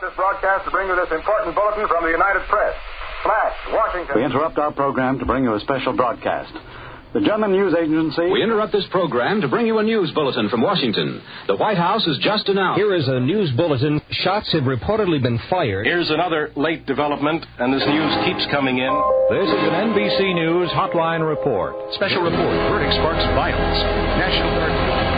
this broadcast to bring you this important bulletin from the United Press. Flash, Washington. We interrupt our program to bring you a special broadcast. The German news agency... We interrupt this program to bring you a news bulletin from Washington. The White House has just announced... Here is a news bulletin. Shots have reportedly been fired. Here's another late development, and this news keeps coming in. This is an NBC News Hotline Report. Special report. Verdict sparks violence. National Guard...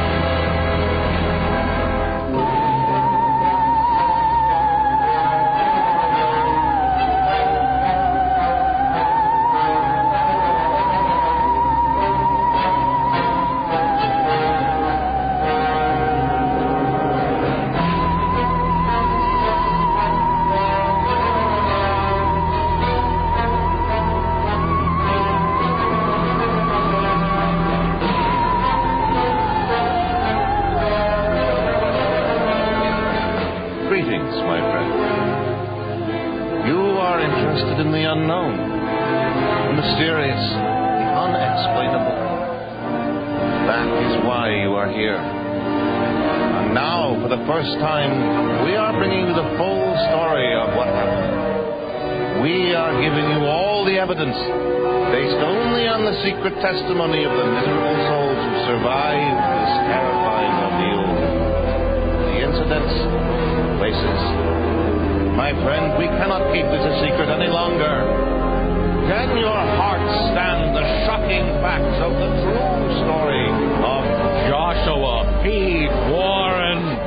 testimony of the miserable souls who survived this terrifying ordeal. The incidents, places. My friend, we cannot keep this a secret any longer. Can your heart stand the shocking facts of the true story of Joshua P. Warren?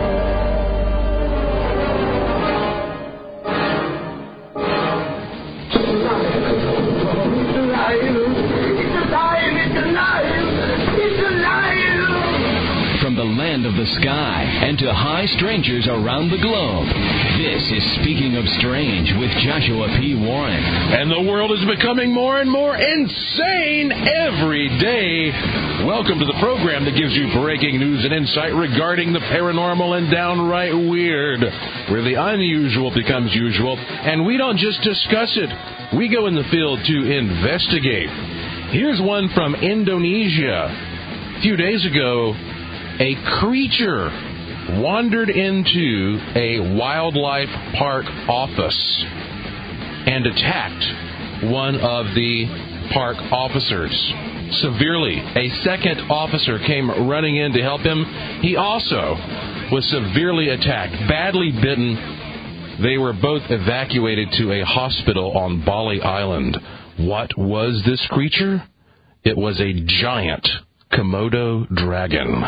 From the land of the sky and to high strangers around the globe, this is Speaking of Strange with Joshua P. Warren. And the world is becoming more and more insane every day. Welcome to the program that gives you breaking news and insight regarding the paranormal and downright weird, where the unusual becomes usual, and we don't just discuss it. We go in the field to investigate. Here's one from Indonesia. A few days ago, a creature wandered into a wildlife park office and attacked one of the park officers severely. A second officer came running in to help him. He also was severely attacked, badly bitten. They were both evacuated to a hospital on Bali Island. What was this creature? It was a giant Komodo dragon.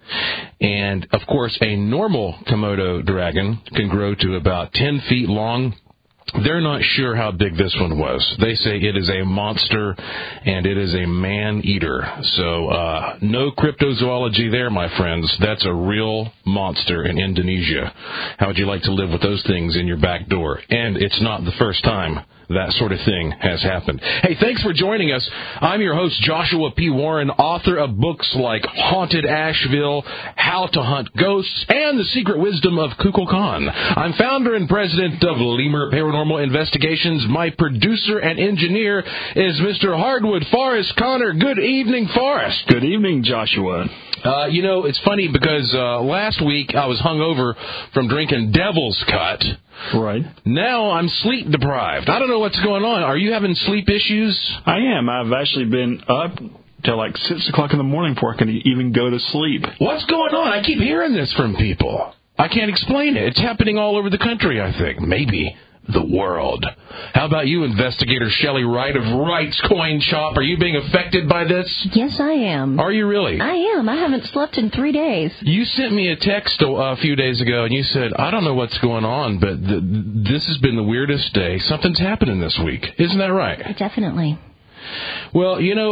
And, of course, a normal Komodo dragon can grow to about 10 feet long. They're not sure how big this one was. They say it is a monster, and it is a man-eater. So, no cryptozoology there, my friends. That's a real monster in Indonesia. How would you like to live with those things in your back door? And it's not the first time that sort of thing has happened. Hey, thanks for joining us. I'm your host, Joshua P. Warren, author of books like Haunted Asheville, How to Hunt Ghosts, and The Secret Wisdom of Kukulkan. I'm founder and president of Lemur Paranormal Investigations. My producer and engineer is Mr. Hardwood Forrest Connor. Good evening, Forrest. Good evening, Joshua. It's funny because last week I was hungover from drinking Devil's Cut. Right. Now I'm sleep deprived. I don't know what's going on. Are you having sleep issues? I am. I've actually been up till like 6 o'clock in the morning before I can even go to sleep. What's going on? I keep hearing this from people. I can't explain it. It's happening all over the country, I think. Maybe the world. How about you, Investigator Shelley Wright of Wright's Coin Shop? Are you being affected by this? Yes, I am. Are you really? I am. I haven't slept in 3 days. You sent me a text a few days ago, and you said, I don't know what's going on, but this has been the weirdest day. Something's happening this week. Isn't that right? Definitely. Well,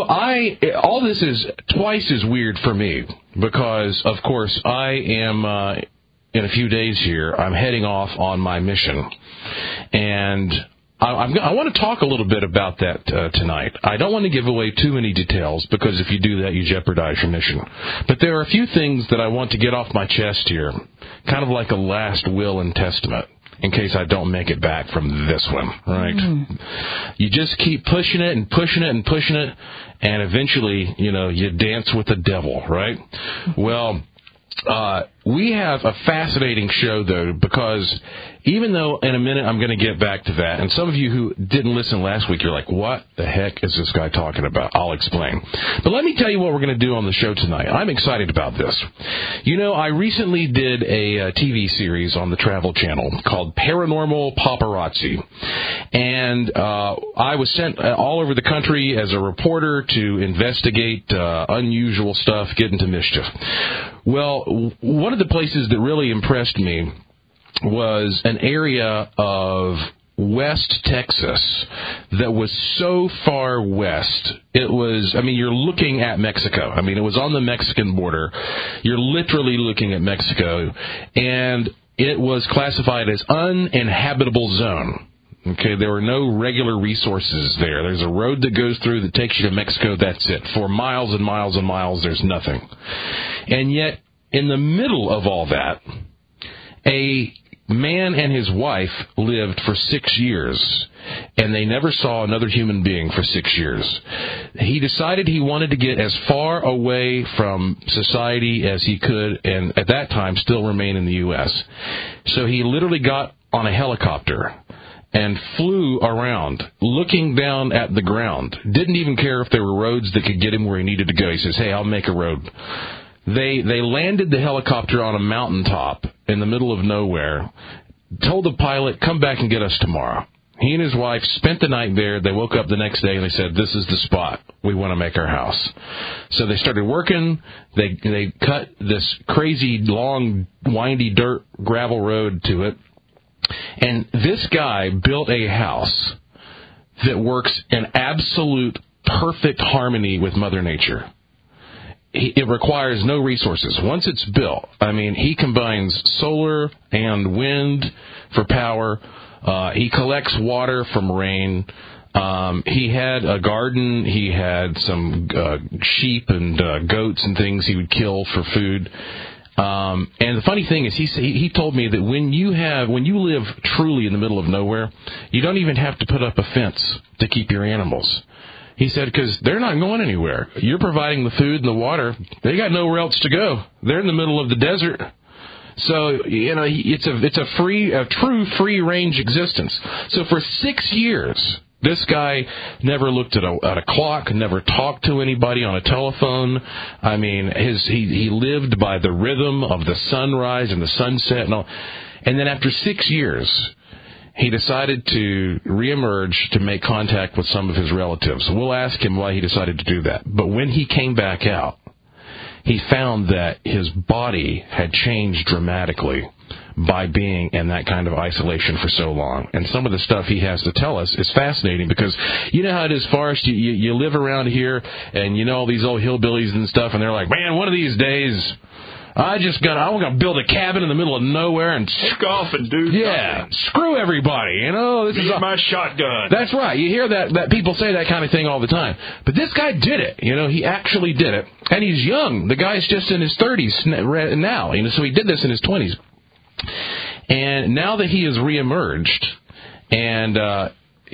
all this is twice as weird for me because, of course, I am... in a few days here, I'm heading off on my mission. And I want to talk a little bit about that tonight. I don't want to give away too many details, because if you do that, you jeopardize your mission. But there are a few things that I want to get off my chest here, kind of like a last will and testament, in case I don't make it back from this one, right? You just keep pushing it and pushing it and pushing it, and eventually, you dance with the devil, right? Well... we have a fascinating show, though, because even though in a minute I'm going to get back to that, and some of you who didn't listen last week, you're like, what the heck is this guy talking about? I'll explain. But let me tell you what we're going to do on the show tonight. I'm excited about this. You know, I recently did a TV series on the Travel Channel called Paranormal Paparazzi. And I was sent all over the country as a reporter to investigate unusual stuff, get into mischief. Well, one of the places that really impressed me was an area of West Texas that was so far west. It was, I mean, you're looking at Mexico. I mean, it was on the Mexican border. You're literally looking at Mexico. And it was classified as uninhabitable zone. Okay, there were no regular resources there. There's a road that goes through that takes you to Mexico. That's it. For miles and miles and miles, there's nothing. And yet, in the middle of all that, a man and his wife lived for 6 years, and they never saw another human being for 6 years. He decided he wanted to get as far away from society as he could, and at that time still remain in the U.S. So he literally got on a helicopter and flew around, looking down at the ground. Didn't even care if there were roads that could get him where he needed to go. He says, hey, I'll make a road. They landed the helicopter on a mountaintop in the middle of nowhere, told the pilot, come back and get us tomorrow. He and his wife spent the night there. They woke up the next day and they said, this is the spot. We want to make our house. So they started working. They cut this crazy, long, windy dirt gravel road to it. And this guy built a house that works in absolute perfect harmony with Mother Nature. It requires no resources. Once it's built, I mean, he combines solar and wind for power. He collects water from rain. He had a garden. He had some sheep and goats and things he would kill for food. And the funny thing is, he told me that when you live truly in the middle of nowhere, you don't even have to put up a fence to keep your animals. He said, because they're not going anywhere. You're providing the food and the water. They got nowhere else to go. They're in the middle of the desert. So, you know, it's a true free range existence. So for 6 years, this guy never looked at a clock, never talked to anybody on a telephone. I mean, he lived by the rhythm of the sunrise and the sunset and all. And then after 6 years, he decided to reemerge to make contact with some of his relatives. We'll ask him why he decided to do that. But when he came back out, he found that his body had changed dramatically by being in that kind of isolation for so long. And some of the stuff he has to tell us is fascinating because you know how it is, Forrest, you live around here and you know all these old hillbillies and stuff, and they're like, man, one of these days I'm going to build a cabin in the middle of nowhere and take off and do nothing. Screw everybody, you know. This is my shotgun. That's right. You hear that people say that kind of thing all the time. But this guy did it. You know, he actually did it. And he's young. The guy's just in his 30s now. You know, so he did this in his 20s. And now that he has reemerged and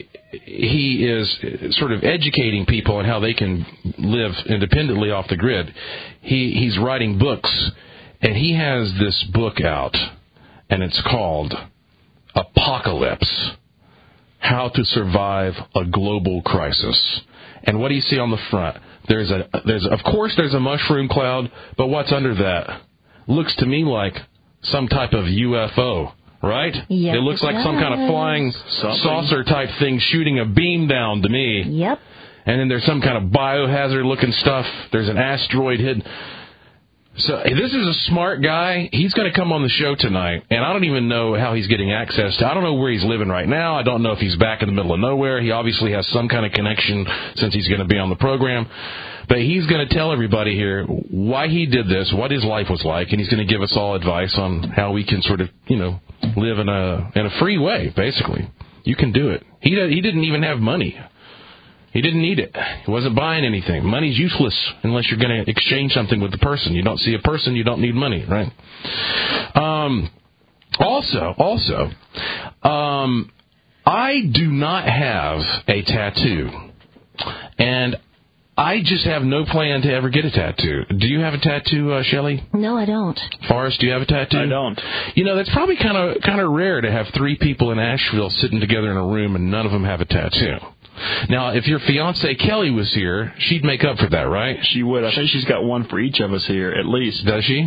he is sort of educating people on how they can live independently off the grid, he's writing books. And he has this book out, and it's called Apocalypse: How to Survive a Global Crisis. And what do you see on the front? There's a mushroom cloud, but what's under that? Looks to me like some type of UFO, right? Yes, it looks like some kind of flying saucer type thing shooting a beam down to me. Yep. And then there's some kind of biohazard looking stuff. There's an asteroid hidden. So this is a smart guy. He's going to come on the show tonight, and I don't even know how he's getting access to. I don't know where he's living right now. I don't know if he's back in the middle of nowhere. He obviously has some kind of connection since he's going to be on the program. But he's going to tell everybody here why he did this, what his life was like, and he's going to give us all advice on how we can sort of, you know, live in a free way, basically. You can do it. He didn't even have money. He didn't need it. He wasn't buying anything. Money's useless unless you're going to exchange something with the person. You don't see a person, you don't need money, right? Also, I do not have a tattoo. And I just have no plan to ever get a tattoo. Do you have a tattoo, Shelley? No, I don't. Forrest, do you have a tattoo? I don't. You know, that's probably kind of rare to have 3 people in Asheville sitting together in a room and none of them have a tattoo. Now, if your fiancée Kelly was here, she'd make up for that, right? She would. I think she's got one for each of us here, at least. Does she?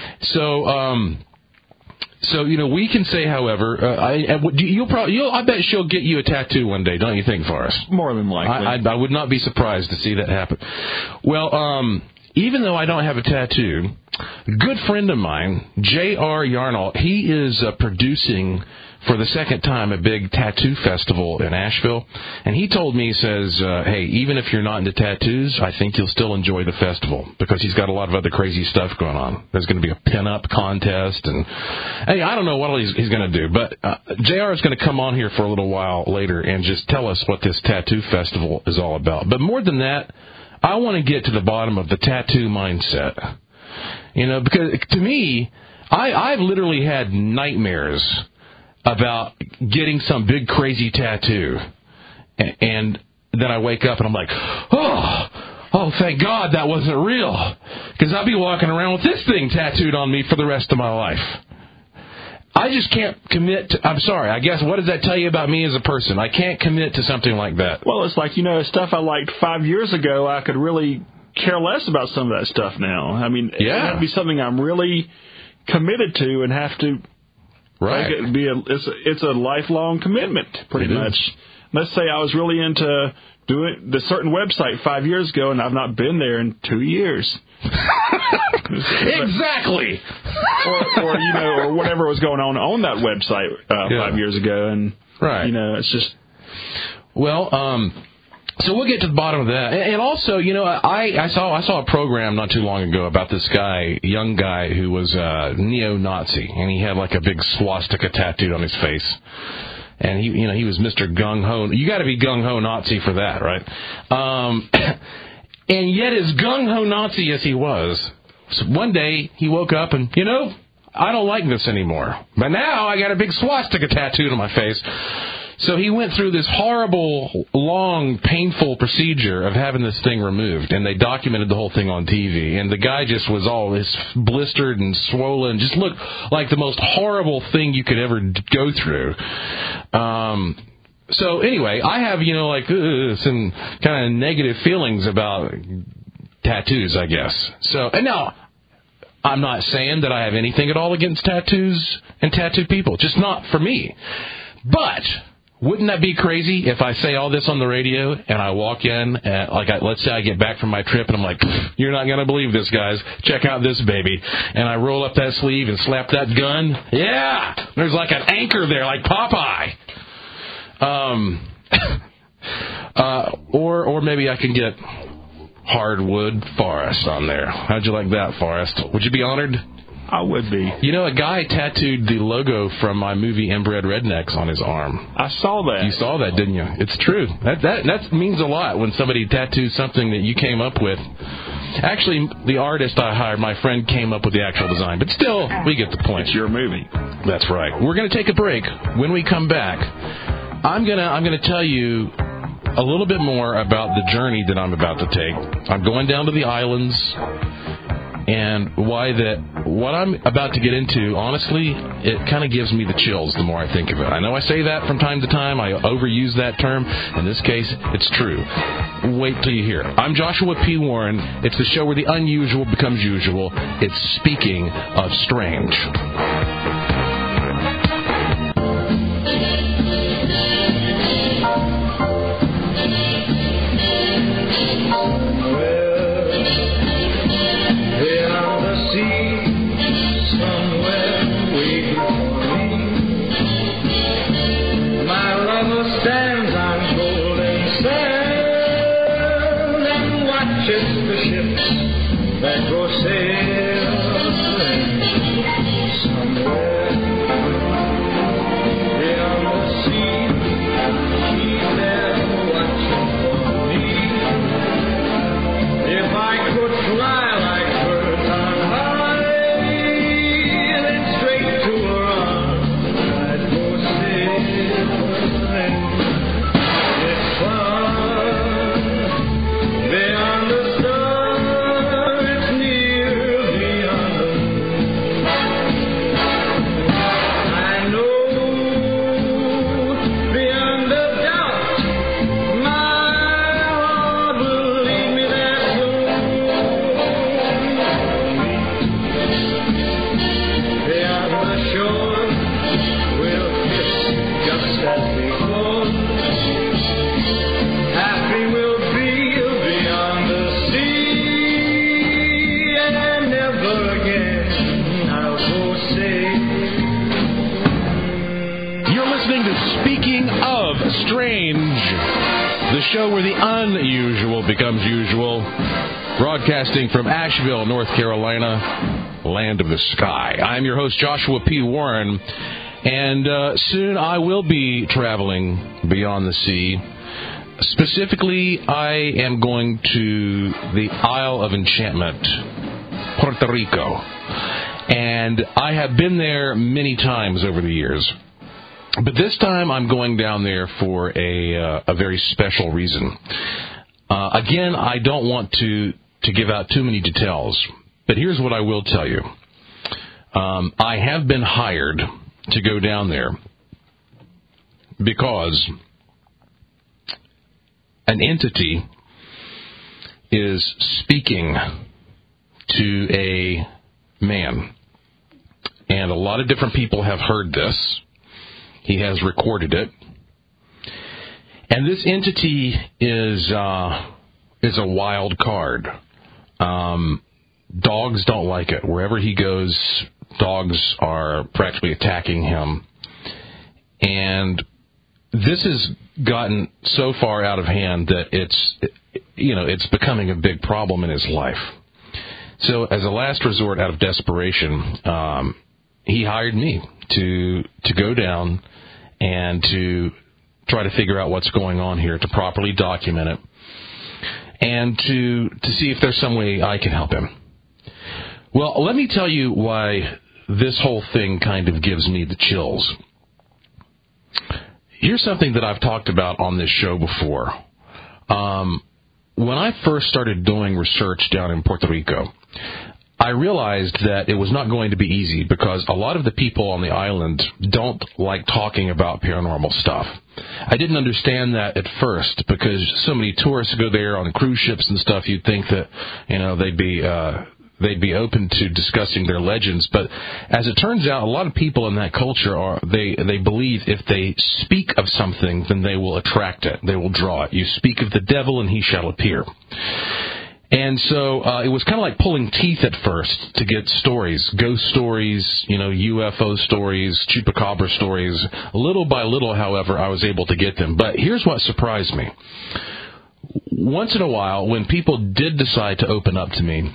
So, you know, we can say, however, I bet she'll get you a tattoo one day, don't you think, Forrest? More than likely. I would not be surprised to see that happen. Well, even though I don't have a tattoo, a good friend of mine, J.R. Yarnall, he is producing for the second time a big tattoo festival in Asheville. And he told me, he says, hey, even if you're not into tattoos, I think you'll still enjoy the festival because he's got a lot of other crazy stuff going on. There's going to be a pin-up contest. And hey, I don't know what he's going to do. But JR is going to come on here for a little while later and just tell us what this tattoo festival is all about. But more than that, I want to get to the bottom of the tattoo mindset. You know, because to me, I've literally had nightmares about getting some big crazy tattoo, and then I wake up and I'm like, oh, thank God that wasn't real, because I'd be walking around with this thing tattooed on me for the rest of my life. I just can't commit to, I'm sorry, I guess, what does that tell you about me as a person? I can't commit to something like that. Well, it's like, you know, stuff I liked 5 years ago, I could really care less about some of that stuff now. I mean, it would be something I'm really committed to and have to. Right. It's a lifelong commitment, pretty much. Let's say I was really into doing the certain website 5 years ago, and I've not been there in 2 years. Exactly. Or you know, or whatever was going on that website 5 years ago, and you know, it's just. Well, so we'll get to the bottom of that. And also, you know, I saw a program not too long ago about this guy, young guy who was a neo-Nazi, and he had like a big swastika tattooed on his face. And he was Mr. Gung-Ho. You got to be Gung-Ho Nazi for that, right? And yet, as Gung-Ho Nazi as he was, one day he woke up and, you know, I don't like this anymore. But now I got a big swastika tattooed on my face. So he went through this horrible, long, painful procedure of having this thing removed, and they documented the whole thing on TV. And the guy just was all blistered and swollen, just looked like the most horrible thing you could ever go through. So anyway, I have, you know, like some kind of negative feelings about tattoos, I guess. So, and now, I'm not saying that I have anything at all against tattoos and tattooed people, just not for me. But wouldn't that be crazy if I say all this on the radio and I walk in, let's say I get back from my trip and I'm like, you're not going to believe this, guys. Check out this baby. And I roll up that sleeve and slap that gun. Yeah! There's like an anchor there, like Popeye. Or maybe I can get hardwood Forrest on there. How'd you like that, Forrest? Would you be honored? I would be. You know, a guy tattooed the logo from my movie Inbred Rednecks on his arm. I saw that. You saw that, didn't you? It's true. That means a lot when somebody tattoos something that you came up with. Actually, the artist I hired, my friend, came up with the actual design. But still, we get the point. It's your movie. That's right. We're going to take a break. When we come back, I'm gonna tell you a little bit more about the journey that I'm about to take. I'm going down to the islands. And what I'm about to get into, honestly, it kind of gives me the chills the more I think of it. I know I say that from time to time. I overuse that term. In this case, it's true. Wait till you hear it. I'm Joshua P. Warren. It's the show where the unusual becomes usual. It's Speaking of Strange. That go sailing shore, we'll kiss just as before. Happy we'll be beyond the sea, and never again I'll forsake. You're listening to Speaking of Strange, the show where the unusual becomes usual. Broadcasting from Asheville, North Carolina, land of the sky. I'm your host, Joshua P. Warren, and soon I will be traveling beyond the sea. Specifically, I am going to the Isle of Enchantment, Puerto Rico. And I have been there many times over the years. But this time I'm going down there for a very special reason. Again, I don't want to give out too many details, but here's what I will tell you. I have been hired to go down there because an entity is speaking to a man. And a lot of different people have heard this. He has recorded it. And this entity is a wild card. Dogs don't like it. Wherever he goes, dogs are practically attacking him. And this has gotten so far out of hand that it's becoming a big problem in his life. So as a last resort, out of desperation, he hired me to go down and to try to figure out what's going on here, to properly document it, and to see if there's some way I can help him. Well, let me tell you why this whole thing kind of gives me the chills. Here's something that I've talked about on this show before. When I first started doing research down in Puerto Rico, I realized that it was not going to be easy because a lot of the people on the island don't like talking about paranormal stuff. I didn't understand that at first because so many tourists go there on cruise ships and stuff. You'd think that, they'd be open to discussing their legends. But as it turns out, a lot of people in that culture they believe if they speak of something, then they will attract it. They will draw it. You speak of the devil and he shall appear. And so it was kind of like pulling teeth at first to get stories, ghost stories, UFO stories, chupacabra stories. Little by little, however, I was able to get them. But here's what surprised me. Once in a while, when people did decide to open up to me,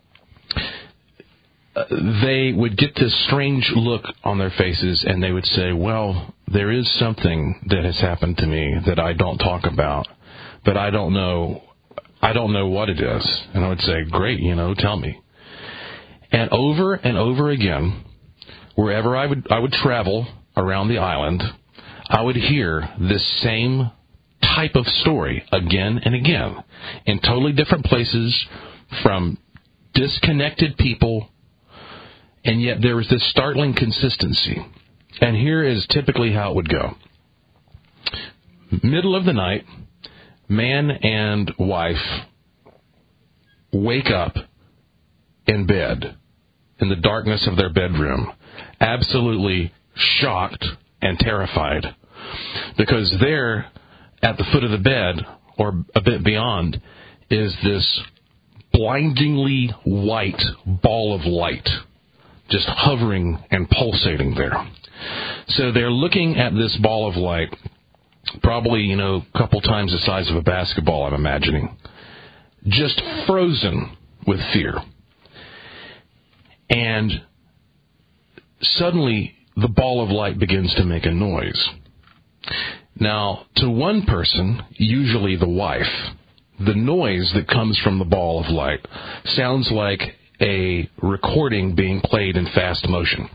they would get this strange look on their faces, and they would say, well, there is something that has happened to me that I don't talk about, but I don't know what it is. And I would say, great, tell me. And over again, wherever I would travel around the island, I would hear this same type of story again and again in totally different places from disconnected people, and yet there was this startling consistency. And here is typically how it would go. Middle of the night, man and wife wake up in bed, in the darkness of their bedroom, absolutely shocked and terrified, because there, at the foot of the bed, or a bit beyond, is this blindingly white ball of light, just hovering and pulsating there. So they're looking at this ball of light, probably, a couple times the size of a basketball, I'm imagining, just frozen with fear. And suddenly, the ball of light begins to make a noise. Now, to one person, usually the wife, the noise that comes from the ball of light sounds like a recording being played in fast motion.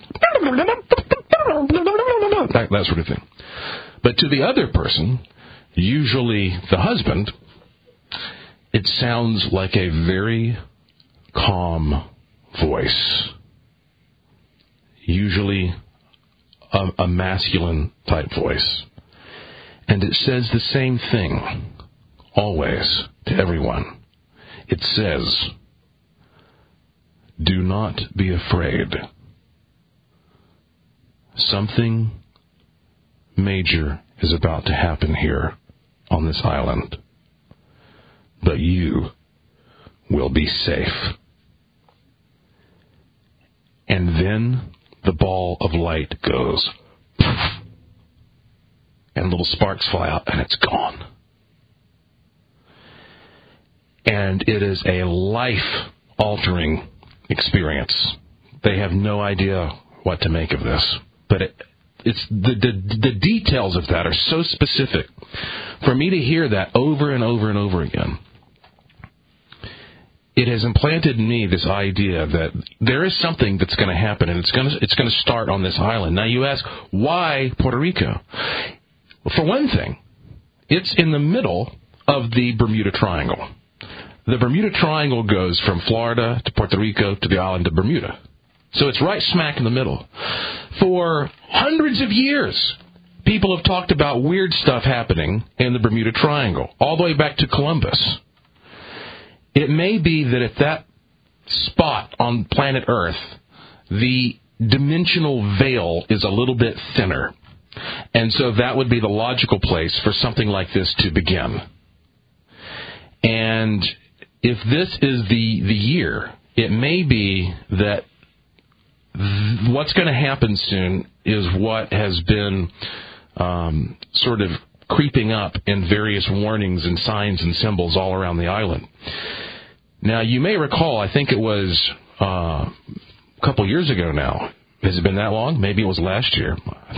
That sort of thing. But to the other person, usually the husband, it sounds like a very calm voice. Usually a masculine type voice. And it says the same thing, always, to everyone. It says, do not be afraid. something major is about to happen here on this island. But you will be safe. And then the ball of light goes, and little sparks fly out, and it's gone. And it is a life-altering experience. They have no idea what to make of this. But it's the details of that are so specific. For me to hear that over and over and over again, it has implanted in me this idea that there is something that's going to happen, and it's going to start on this island. Now you ask, why Puerto Rico? Well, for one thing, it's in the middle of the Bermuda Triangle. The Bermuda Triangle goes from Florida to Puerto Rico to the island of Bermuda. So it's right smack in the middle. For hundreds of years, people have talked about weird stuff happening in the Bermuda Triangle, all the way back to Columbus. It may be that at that spot on planet Earth, the dimensional veil is a little bit thinner. And so that would be the logical place for something like this to begin. And if this is the year, it may be that what's going to happen soon is what has been sort of creeping up in various warnings and signs and symbols all around the island. Now, you may recall, I think it was a couple years ago now. Has it been that long? Maybe it was last year.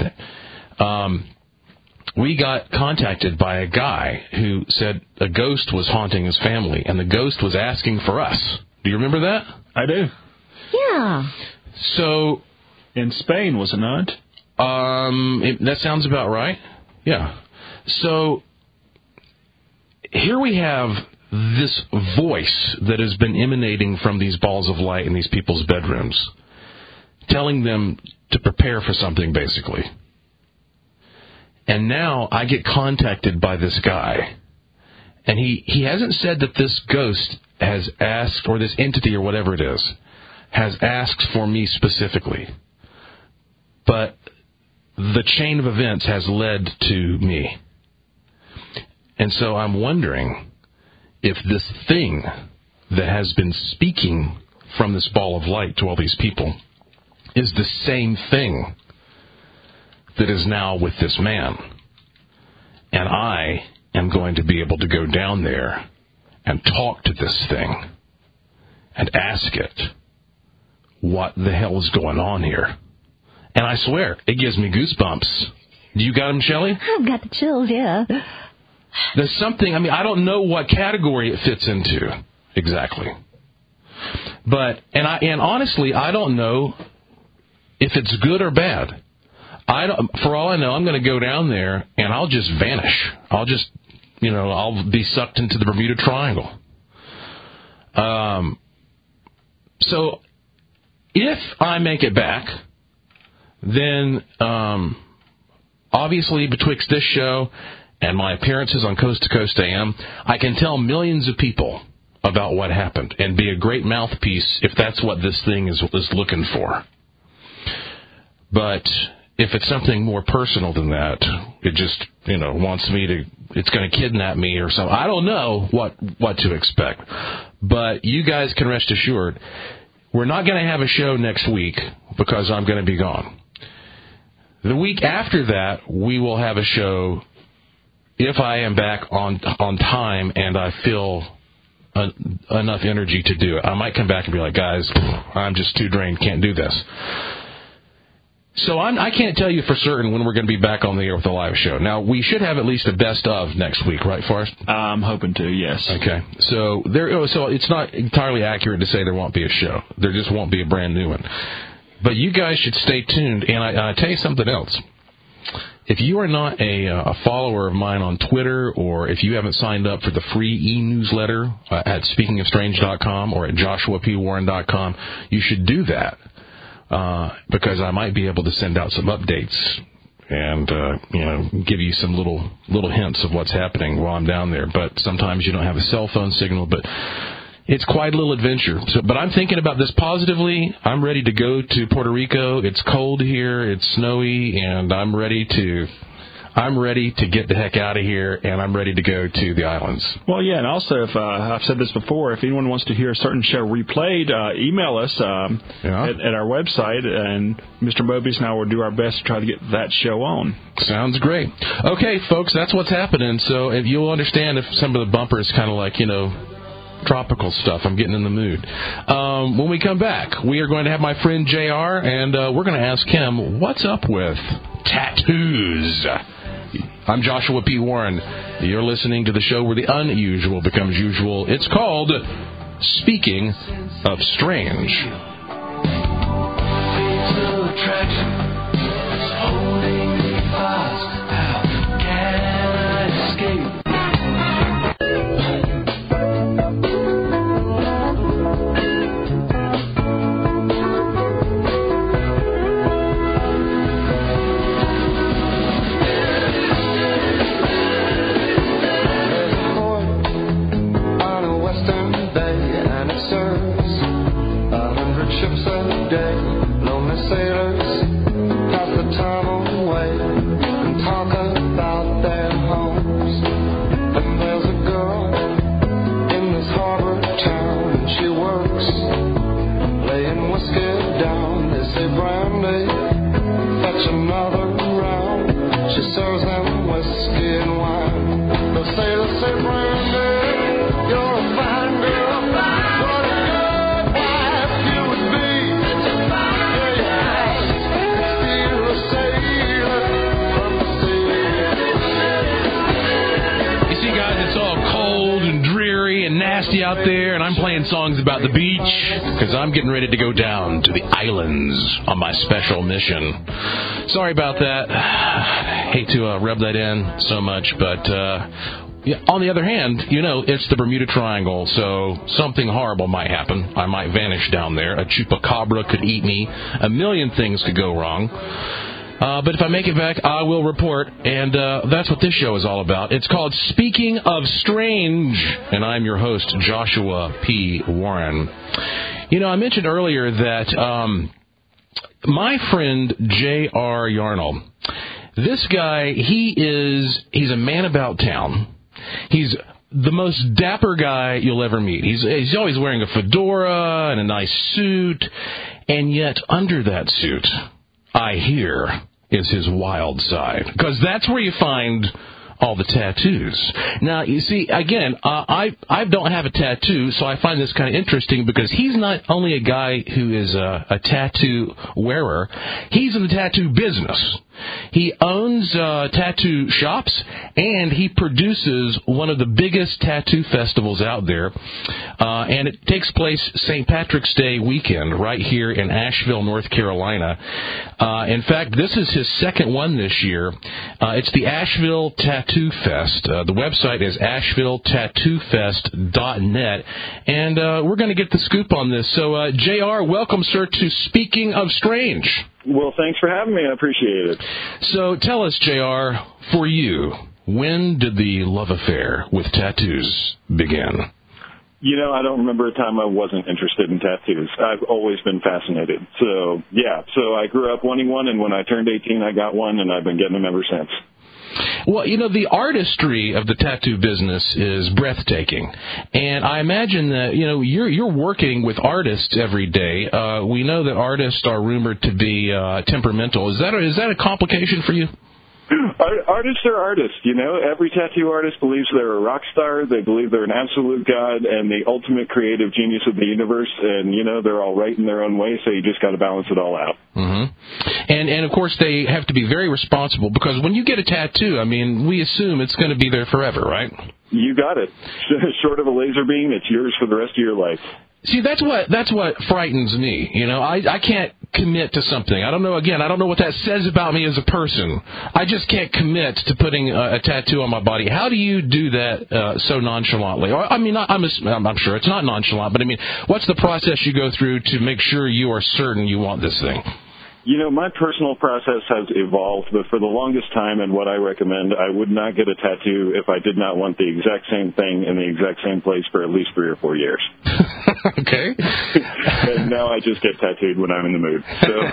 We got contacted by a guy who said a ghost was haunting his family, and the ghost was asking for us. Do you remember that? I do. Yeah. So, in Spain, was it not? That sounds about right. Yeah. So, here we have this voice that has been emanating from these balls of light in these people's bedrooms, telling them to prepare for something, basically. And now I get contacted by this guy, and he hasn't said that this ghost has asked, or this entity or whatever it is, has asked for me specifically. But the chain of events has led to me. And so I'm wondering if this thing that has been speaking from this ball of light to all these people is the same thing that is now with this man. And I am going to be able to go down there and talk to this thing and ask it what the hell is going on here. And I swear, it gives me goosebumps. Do you got them, Shelley? I've got the chills, yeah. There's something, I don't know what category it fits into exactly. But, and honestly, I don't know if it's good or bad. For all I know, I'm going to go down there and I'll just vanish. I'll just, I'll be sucked into the Bermuda Triangle. So, if I make it back, then obviously betwixt this show and my appearances on Coast to Coast AM, I can tell millions of people about what happened and be a great mouthpiece if that's what this thing is looking for. But if it's something more personal than that, it just, wants me to, it's going to kidnap me or something. I don't know what to expect. But you guys can rest assured, we're not going to have a show next week because I'm going to be gone. The week after that, we will have a show if I am back on time and I feel enough energy to do it. I might come back and be like, guys, I'm just too drained, can't do this. So I can't tell you for certain when we're going to be back on the air with a live show. Now, we should have at least a best of next week, right, Forrest? I'm hoping to, yes. Okay. So it's not entirely accurate to say there won't be a show. There just won't be a brand new one. But you guys should stay tuned. And I tell you something else. If you are not a follower of mine on Twitter, or if you haven't signed up for the free e-newsletter at speakingofstrange.com or at joshuapwarren.com, you should do that. Because I might be able to send out some updates and, give you some little hints of what's happening while I'm down there. But sometimes you don't have a cell phone signal. But It's quite a little adventure. But I'm thinking about this positively. I'm ready to go to Puerto Rico. It's cold here. It's snowy, and I'm ready to get the heck out of here, and I'm ready to go to the islands. Well, yeah, and also, if I've said this before, if anyone wants to hear a certain show replayed, email us at our website, and Mr. Mobius and I will do our best to try to get that show on. Sounds great. Okay, folks, that's what's happening. So if you'll understand if some of the bumper is kind of like, tropical stuff. I'm getting in the mood. When we come back, we are going to have my friend JR, and we're going to ask him what's up with tattoos. I'm Joshua P. Warren. You're listening to the show where the unusual becomes usual. It's called Speaking of Strange. Out there, and I'm playing songs about the beach because I'm getting ready to go down to the islands on my special mission. Sorry about that. Hate to rub that in so much, but on the other hand, it's the Bermuda Triangle, so something horrible might happen. I might vanish down there. A chupacabra could eat me. A million things could go wrong. But if I make it back, I will report, and that's what this show is all about. It's called Speaking of Strange, and I'm your host, Joshua P. Warren. I mentioned earlier that my friend J.R. Yarnell, this guy, he's a man about town. He's the most dapper guy you'll ever meet. He's always wearing a fedora and a nice suit, and yet under that suit, I hear, is his wild side. Because that's where you find all the tattoos. Now, you see, again, I don't have a tattoo, so I find this kind of interesting because he's not only a guy who is a tattoo wearer, he's in the tattoo business. He owns tattoo shops, and he produces one of the biggest tattoo festivals out there, and it takes place St. Patrick's Day weekend right here in Asheville, North Carolina. In fact, this is his second one this year. It's the Asheville Tattoo Fest. The website is ashevilletattoo.net, and we're going to get the scoop on this. So, JR, welcome, sir, to Speaking of Strange. Well, thanks for having me. I appreciate it. So tell us, JR, for you, when did the love affair with tattoos begin? I don't remember a time I wasn't interested in tattoos. I've always been fascinated. So I grew up wanting one, and when I turned 18, I got one, and I've been getting them ever since. Well, the artistry of the tattoo business is breathtaking, and I imagine that you're working with artists every day. We know that artists are rumored to be temperamental. Is that a complication for you? Artists are artists, Every tattoo artist believes they're a rock star. They believe they're an absolute god and the ultimate creative genius of the universe. And, they're all right in their own way, so you just got to balance it all out. Mm-hmm. And, of course, they have to be very responsible because when you get a tattoo, we assume it's going to be there forever, right? You got it. Short of a laser beam, it's yours for the rest of your life. See, that's what frightens me. I can't commit to something. I don't know what that says about me as a person. I just can't commit to putting a tattoo on my body. How do you do that so nonchalantly? Or, I'm sure it's not nonchalant, but what's the process you go through to make sure you are certain you want this thing? My personal process has evolved, but for the longest time, and what I recommend, I would not get a tattoo if I did not want the exact same thing in the exact same place for at least 3 or 4 years. Okay. And now I just get tattooed when I'm in the mood.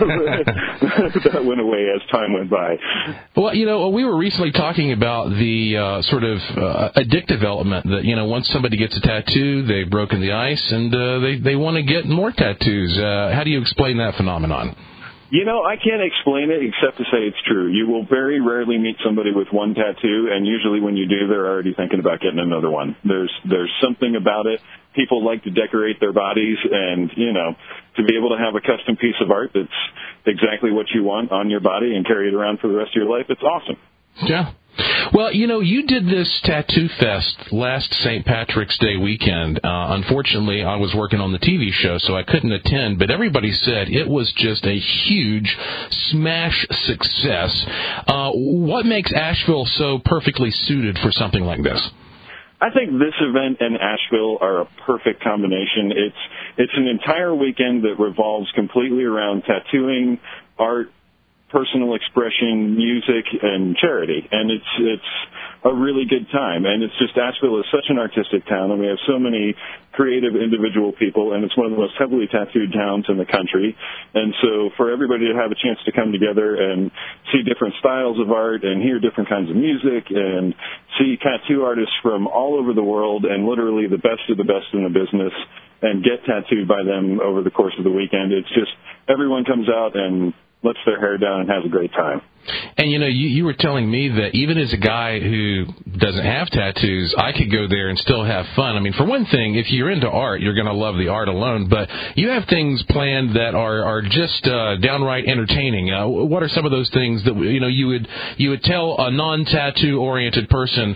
So that went away as time went by. Well, we were recently talking about the sort of addictive element that, once somebody gets a tattoo, they've broken the ice, and they want to get more tattoos. How do you explain that phenomenon? I can't explain it except to say it's true. You will very rarely meet somebody with one tattoo, and usually when you do, they're already thinking about getting another one. There's something about it. People like to decorate their bodies, and, to be able to have a custom piece of art that's exactly what you want on your body and carry it around for the rest of your life, it's awesome. Yeah. Well, you did this tattoo fest last St. Patrick's Day weekend. Unfortunately, I was working on the TV show, so I couldn't attend, but everybody said it was just a huge smash success. What makes Asheville so perfectly suited for something like this? I think this event and Asheville are a perfect combination. It's an entire weekend that revolves completely around tattooing, art, personal expression, music, and charity. And it's a really good time. And it's just, Asheville is such an artistic town, and we have so many creative individual people, and it's one of the most heavily tattooed towns in the country. And so for everybody to have a chance to come together and see different styles of art and hear different kinds of music and see tattoo artists from all over the world and literally the best of the best in the business and get tattooed by them over the course of the weekend, it's just everyone comes out and lets their hair down and has a great time. And, you were telling me that even as a guy who doesn't have tattoos, I could go there and still have fun. I mean, for one thing, if you're into art, you're going to love the art alone, but you have things planned that are just downright entertaining. What are some of those things that, you would tell a non-tattoo-oriented person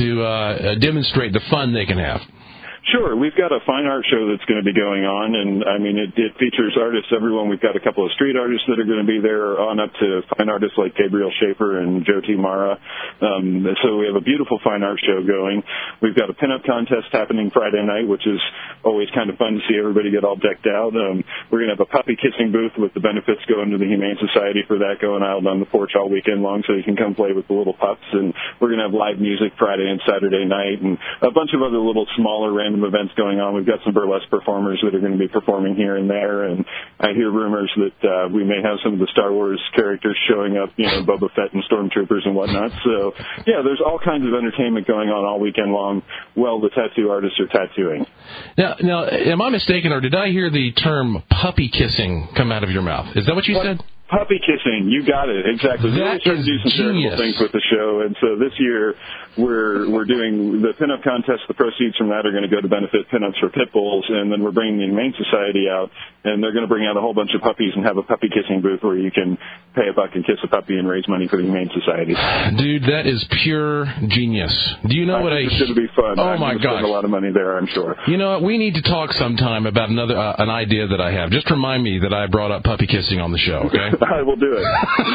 to demonstrate the fun they can have? Sure. We've got a fine art show that's going to be going on, and, it features artists, everyone. We've got a couple of street artists that are going to be there, on up to fine artists like Gabriel Schaefer and Joe T. Mara. So we have a beautiful fine art show going. We've got a pinup contest happening Friday night, which is always kind of fun to see everybody get all decked out. We're going to have a puppy kissing booth with the benefits going to the Humane Society for that going out on the porch all weekend long, so you can come play with the little pups. And we're going to have live music Friday and Saturday night, and a bunch of other little smaller random events going on. We've got some burlesque performers that are going to be performing here and there, and I hear rumors that we may have some of the Star Wars characters showing up, Boba Fett and Stormtroopers and whatnot. So, yeah, there's all kinds of entertainment going on all weekend long while the tattoo artists are tattooing. Now, am I mistaken, or did I hear the term puppy kissing come out of your mouth? Is that what you said? Puppy kissing, you got it, exactly. We always try to do some charitable things with the show, and so this year we're doing the pinup contest. The proceeds from that are going to go to benefit pinups for pit bulls, and then we're bringing the Humane Society out, and they're going to bring out a whole bunch of puppies and have a puppy kissing booth where you can pay $1 and kiss a puppy and raise money for the Humane Society. Dude, that is pure genius. Do you know what It's going to be fun. Oh my gosh, spend a lot of money there, I'm sure. You know what? We need to talk sometime about another an idea that I have. Just remind me that I brought up puppy kissing on the show, okay? I will do it.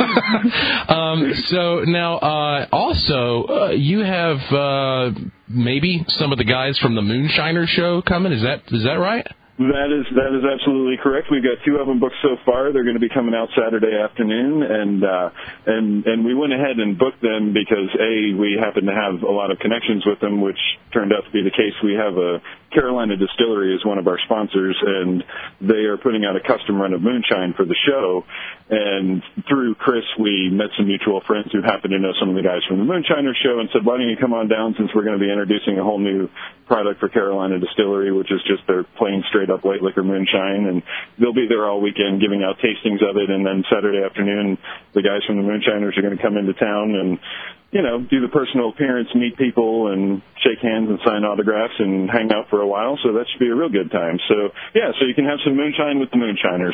So now, also, you have maybe some of the guys from the Moonshiner show coming. Is that right? That is absolutely correct. We've got 2 of them booked so far. They're going to be coming out Saturday afternoon, and we went ahead and booked them because we happen to have a lot of connections with them, which turned out to be the case. We have a Carolina Distillery as one of our sponsors, and they are putting out a custom run of moonshine for the show. And through Chris, we met some mutual friends who happen to know some of the guys from the Moonshiner show and said, why don't you come on down, since we're going to be introducing a whole new product for Carolina Distillery, which is just their plain straight up white liquor moonshine, and they'll be there all weekend giving out tastings of it. And then Saturday afternoon, the guys from the Moonshiners are going to come into town and do the personal appearance, meet people, and shake hands and sign autographs and hang out for a while. So that should be a real good time. So, yeah, so you can have some moonshine with the Moonshiners.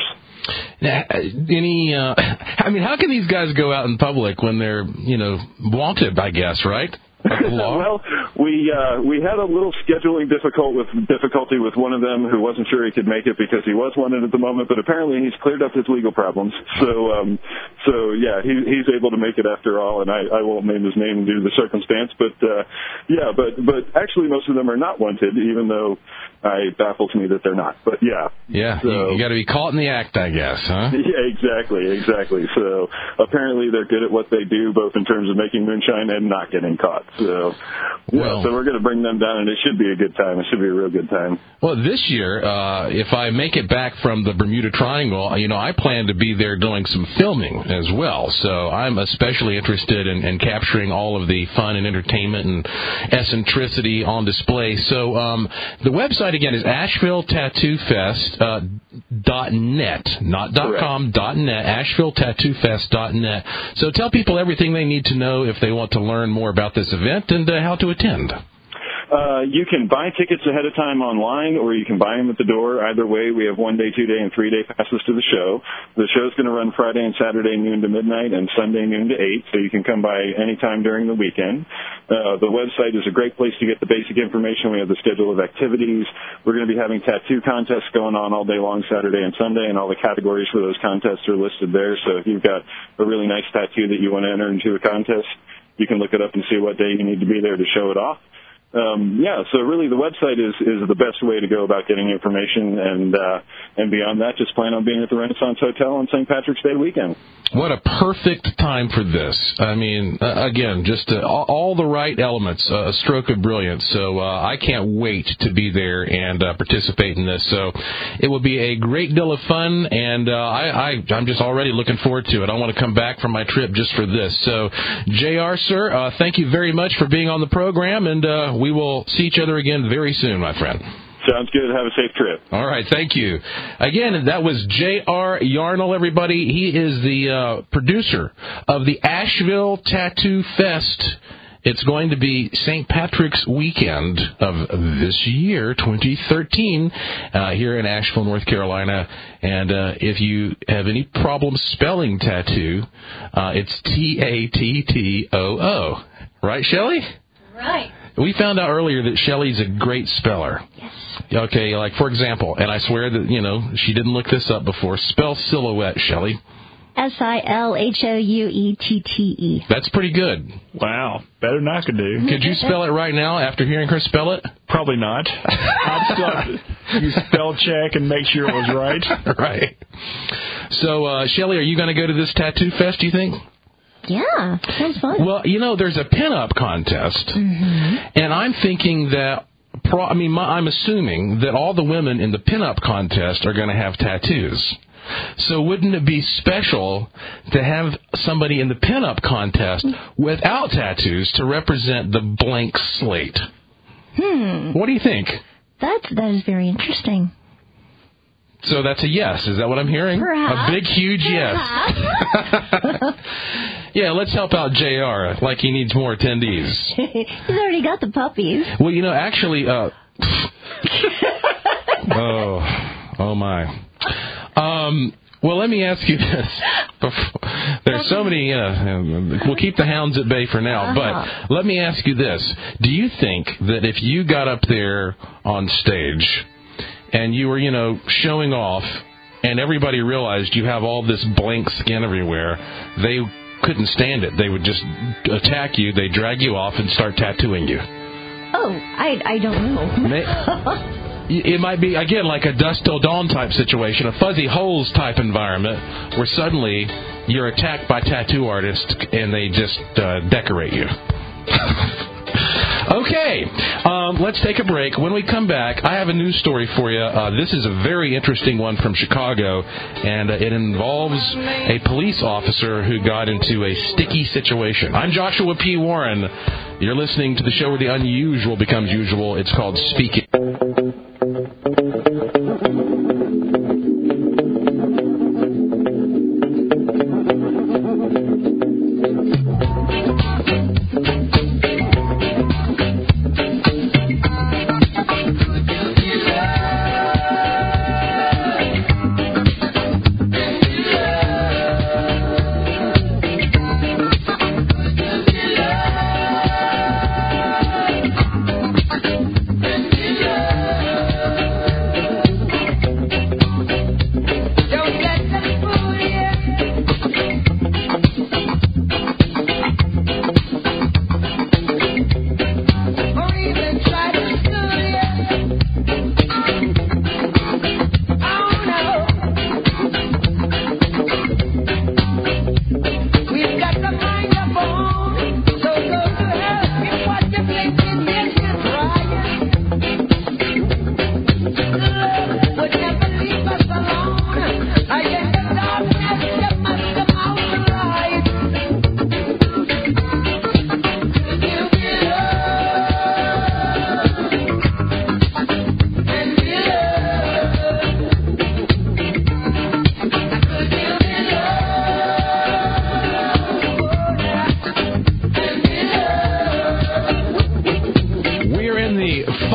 How can these guys go out in public when they're, wanted, I guess, right? Well, we had a little scheduling difficulty with one of them who wasn't sure he could make it because he was wanted at the moment, but apparently he's cleared up his legal problems. So yeah, he's able to make it after all, and I won't name his name due to the circumstance, but actually most of them are not wanted, even though it baffles me that they're not. But yeah. Yeah, so, you got to be caught in the act, I guess, huh? Yeah, exactly. So apparently they're good at what they do, both in terms of making moonshine and not getting caught. So so we're going to bring them down, and it should be a good time. It should be a real good time. Well, this year, if I make it back from the Bermuda Triangle, I plan to be there doing some filming as well. So I'm especially interested in capturing all of the fun and entertainment and eccentricity on display. So the website again is AshevilleTattooFest.net, not .com, .net, AshevilleTattooFest.net. So tell people everything they need to know if they want to learn more about this event and how to attend. You can buy tickets ahead of time online, or you can buy them at the door. Either way, we have 1-day, 2-day, and 3-day passes to the show. The show's going to run Friday and Saturday noon to midnight and Sunday noon to 8, so you can come by any time during the weekend. The website is a great place to get the basic information. We have the schedule of activities. We're going to be having tattoo contests going on all day long Saturday and Sunday, and all the categories for those contests are listed there. So if you've got a really nice tattoo that you want to enter into a contest, you can look it up and see what day you need to be there to show it off. So really the website is the best way to go about getting information, and beyond that, just plan on being at the Renaissance Hotel on St. Patrick's Day weekend. What a perfect time for this. I mean, again, just all the right elements, a stroke of brilliance. So I can't wait to be there and participate in this. So it will be a great deal of fun, and I'm just already looking forward to it. I want to come back from my trip just for this. So, JR, sir, thank you very much for being on the program, and we will see each other again very soon, my friend. Sounds good. Have a safe trip. All right. Thank you. Again, that was J.R. Yarnell, everybody. He is the producer of the Asheville Tattoo Fest. It's going to be St. Patrick's weekend of this year, 2013, here in Asheville, North Carolina. And if you have any problem spelling tattoo, it's Tattoo. Right, Shelley? Right. We found out earlier that Shelley's a great speller. Yes. Okay, like, for example, and I swear that, she didn't look this up before. Spell silhouette, Shelley. Silhouette. That's pretty good. Wow. Better than I could do. Could you spell it right now after hearing her spell it? Probably not. I'd still have to use spell check and make sure it was right. Right. So, Shelley, are you going to go to this tattoo fest, do you think? Yeah, sounds fun. Well, there's a pinup contest, and I'm thinking that, I'm assuming that all the women in the pinup contest are going to have tattoos. So wouldn't it be special to have somebody in the pinup contest without tattoos to represent the blank slate? What do you think? That is very interesting. So that's a yes. Is that what I'm hearing? Perhaps. A big, huge yes. Yeah, let's help out JR like he needs more attendees. He's already got the puppies. Well, actually, oh my. Well, let me ask you this. There's so many, we'll keep the hounds at bay for now, but let me ask you this. Do you think that if you got up there on stage and you were, showing off, and everybody realized you have all this blank skin everywhere, they couldn't stand it. They would just attack you, they'd drag you off and start tattooing you? Oh, I don't know. It might be, again, like a Dusk Till Dawn type situation, a Fuzzy Holes type environment, where suddenly you're attacked by tattoo artists and they just decorate you. Okay, let's take a break. When we come back, I have a news story for you. This is a very interesting one from Chicago, and it involves a police officer who got into a sticky situation. I'm Joshua P. Warren. You're listening to the show where the unusual becomes usual. It's called Speaking.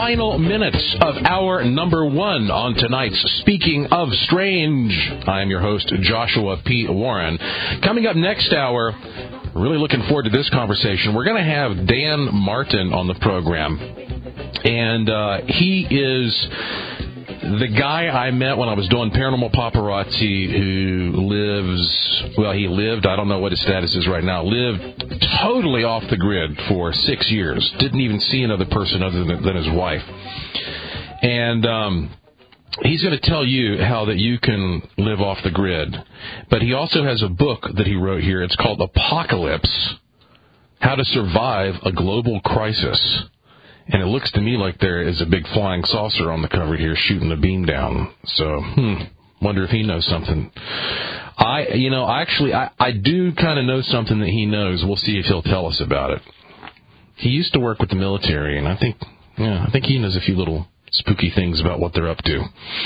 final minutes of hour number 1 on tonight's Speaking of Strange. I am your host, Joshua P. Warren. Coming up next hour, really looking forward to this conversation. We're going to have Dan Martin on the program. And he is the guy I met when I was doing Paranormal Paparazzi, who he lived, I don't know what his status is right now, lived totally off the grid for 6 years. Didn't even see another person other than his wife. And he's going to tell you how that you can live off the grid. But he also has a book that he wrote here. It's called Apocalypse, How to Survive a Global Crisis. And it looks to me like there is a big flying saucer on the cover here shooting a beam down. So, wonder if he knows something. I do kind of know something that he knows. We'll see if he'll tell us about it. He used to work with the military, and I think he knows a few little spooky things about what they're up to.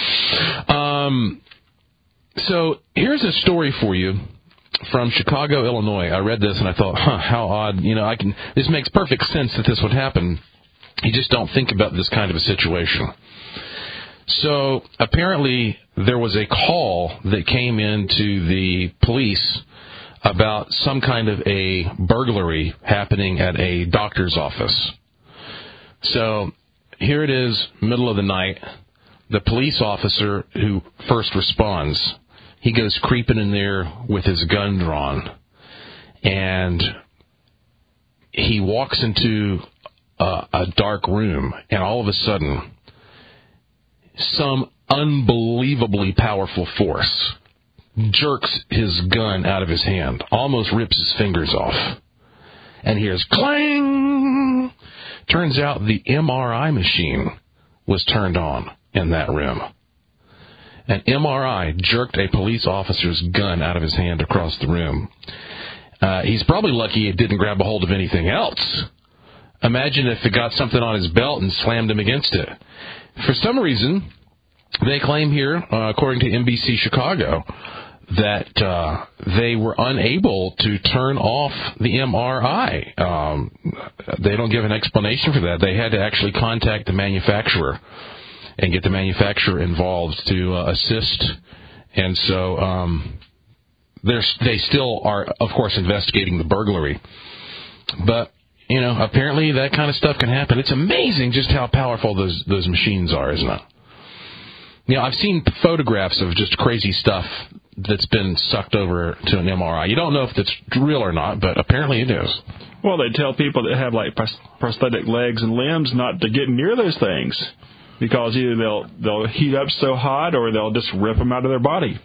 So here's a story for you from Chicago, Illinois. I read this and I thought, how odd. This makes perfect sense that this would happen. You just don't think about this kind of a situation. So apparently there was a call that came into the police about some kind of a burglary happening at a doctor's office. So here it is, middle of the night. The police officer who first responds, he goes creeping in there with his gun drawn. And he walks into a dark room, and all of a sudden, some unbelievably powerful force jerks his gun out of his hand, almost rips his fingers off, and hears clang. Turns out the MRI machine was turned on in that room. An MRI jerked a police officer's gun out of his hand across the room. He's probably lucky it didn't grab a hold of anything else. Imagine if it got something on his belt and slammed him against it. For some reason, they claim here, according to NBC Chicago, that they were unable to turn off the MRI. They don't give an explanation for that. They had to actually contact the manufacturer and get the manufacturer involved to assist. And so they still are, of course, investigating the burglary. But apparently that kind of stuff can happen. It's amazing just how powerful those machines are, isn't it? I've seen photographs of just crazy stuff that's been sucked over to an MRI. You don't know if it's real or not, but apparently it is. Well, they tell people that have like prosthetic legs and limbs not to get near those things because either they'll heat up so hot or they'll just rip them out of their body.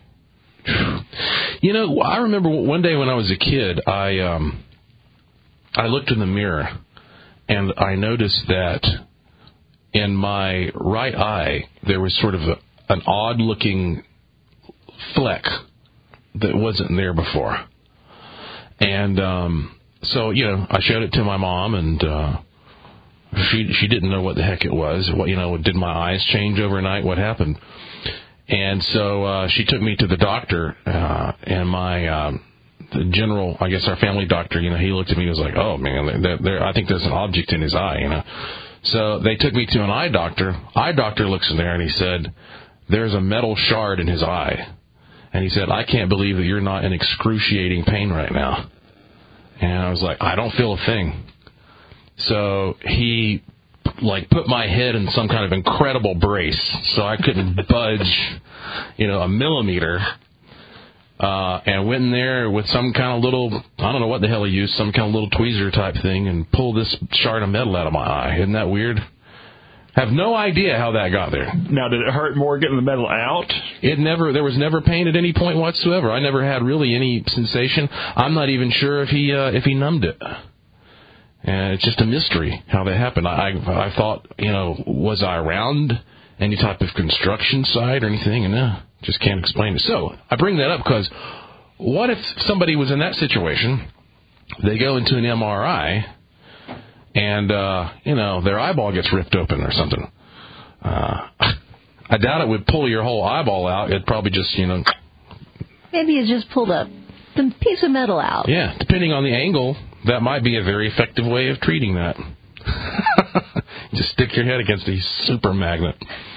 I remember one day when I was a kid, I looked in the mirror, and I noticed that in my right eye, there was sort of an odd-looking fleck that wasn't there before. And so, I showed it to my mom, and she didn't know what the heck it was. Did my eyes change overnight? What happened? And so she took me to the doctor, and my... the general, I guess our family doctor, he looked at me and was like, oh, man, I think there's an object in his eye, So they took me to an eye doctor. Eye doctor looks in there and he said, there's a metal shard in his ay. And he said, I can't believe that you're not in excruciating pain right now. And I was like, I don't feel a thing. So he, put my head in some kind of incredible brace so I couldn't budge, a millimeter. And went in there with some kind of little, I don't know what the hell he used, some kind of little tweezer type thing, and pulled this shard of metal out of my eye. Isn't that weird? Have no idea how that got there. Now, did it hurt more getting the metal out? There was never pain at any point whatsoever. I never had really any sensation. I'm not even sure if he numbed it. And it's just a mystery how that happened. I thought, was I around any type of construction site or anything? And just can't explain it. So I bring that up because what if somebody was in that situation, they go into an MRI, and, their eyeball gets ripped open or something. I doubt it would pull your whole eyeball out. It'd probably just, Maybe it just pulled a piece of metal out. Yeah, depending on the angle, that might be a very effective way of treating that. Just stick your head against a super magnet.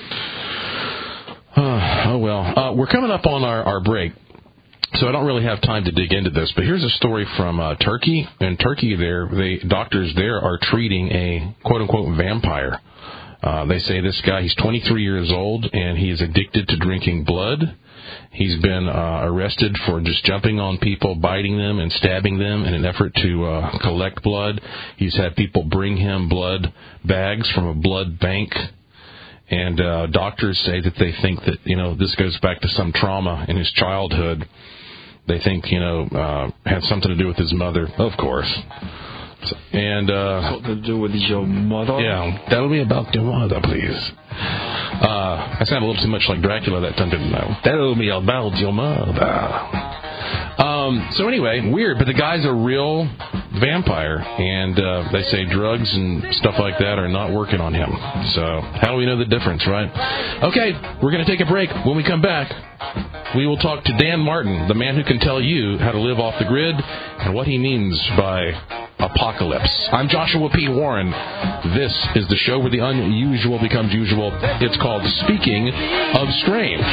Oh, well. We're coming up on our break, so I don't really have time to dig into this. But here's a story from Turkey. In Turkey, doctors there are treating a quote-unquote vampire. They say this guy, he's 23 years old, and he is addicted to drinking blood. He's been arrested for just jumping on people, biting them, and stabbing them in an effort to collect blood. He's had people bring him blood bags from a blood bank. And doctors say that they think that, this goes back to some trauma in his childhood. They think, had something to do with his mother, of course. And something to do with your mother? Yeah, tell me about your mother, please. I sound a little too much like Dracula that time, didn't I? Tell me about your mother. So anyway, weird, but the guy's a real vampire, and they say drugs and stuff like that are not working on him. So how do we know the difference, right? Okay, we're going to take a break. When we come back, we will talk to Dan Martin, the man who can tell you how to live off the grid and what he means by apocalypse. I'm Joshua P. Warren. This is the show where the unusual becomes usual. It's called Speaking of Strange.